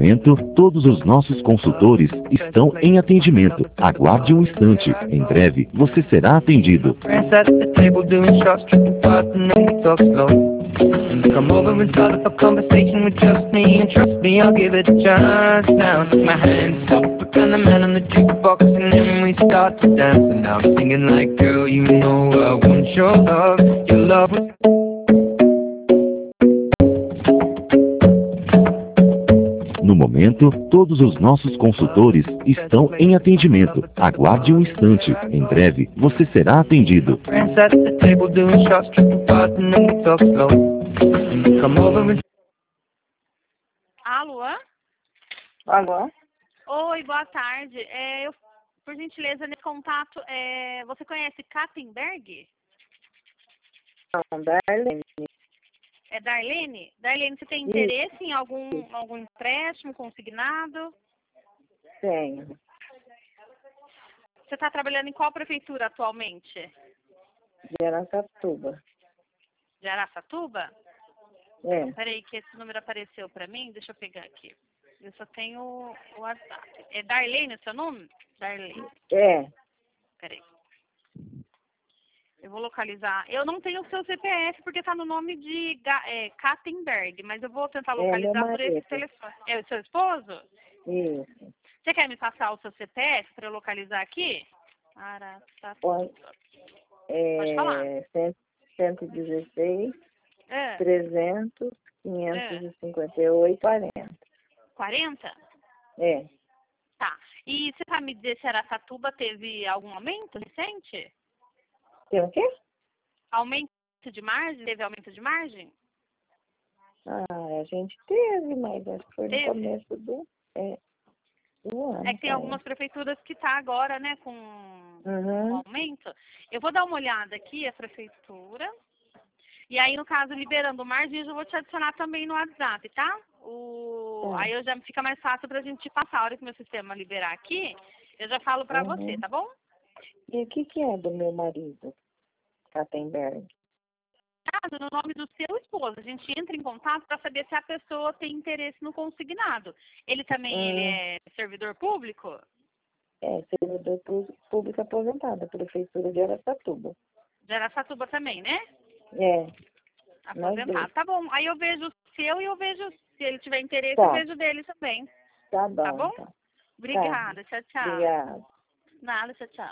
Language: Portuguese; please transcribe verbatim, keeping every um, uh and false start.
momento, todos os nossos consultores estão em atendimento. Aguarde um instante. Em breve, você será atendido. Come over and start up a conversation with just me, and trust me, I'll give it a chance. Now take my hand, stop, and the man on the jukebox, and then we start to dance. And now I'm singing like, girl, you know I want your love, your love. No momento, todos os nossos consultores estão em atendimento. Aguarde um instante. Em breve, você será atendido. Alô? Alô? Oi, boa tarde. É, eu, por gentileza, nesse contato, é, você conhece Kattenberg? Não, Darlene. É Darlene? Darlene, você tem interesse em algum, algum empréstimo consignado? Tenho. Você está trabalhando em qual prefeitura atualmente? De Araçatuba. De Araçatuba? É. Peraí, que esse número apareceu para mim. Deixa eu pegar aqui. Eu só tenho o WhatsApp. É Darlene o seu nome? Darlene. É. Peraí. Eu vou localizar. Eu não tenho o seu C P F porque está no nome de é, Kattenberg, mas eu vou tentar localizar é por esse telefone. É o seu esposo? Isso. Você quer me passar o seu C P F para eu localizar aqui? Araçatuba. É, Pode falar. cento e dezesseis, É. trezentos, quinhentos e cinquenta e oito, quarenta. quarenta? É. Tá. E você sabe me dizer se Araçatuba teve algum aumento recente? Tem o quê? Aumento de margem? Teve aumento de margem? Ah, a gente teve, mas acho que foi Teve? no começo do, é, do ano. É que tem tá? algumas prefeituras que tá agora, né, com, Uhum. com aumento. Eu vou dar uma olhada aqui, a prefeitura. E aí, no caso, liberando margem, eu já vou te adicionar também no WhatsApp, tá? O... Tá. Aí eu já fica mais fácil pra gente te passar. A hora que o meu sistema liberar aqui, eu já falo pra Uhum. você, tá bom? E o que que é do meu marido, Kattenberg? Caso no nome do seu esposo, a gente entra em contato para saber se a pessoa tem interesse no consignado. Ele também Hum. ele é servidor público? É, servidor pu- público aposentado, Prefeitura de Araçatuba. De Araçatuba também, né? É. Nós Aposentado. dois. Tá bom. Aí eu vejo o seu e eu vejo, se ele tiver interesse, Tá. eu vejo dele também. Tá bom. Tá bom? Então. Obrigada. Tchau, tchau. Obrigada. Nada, tchau, tchau.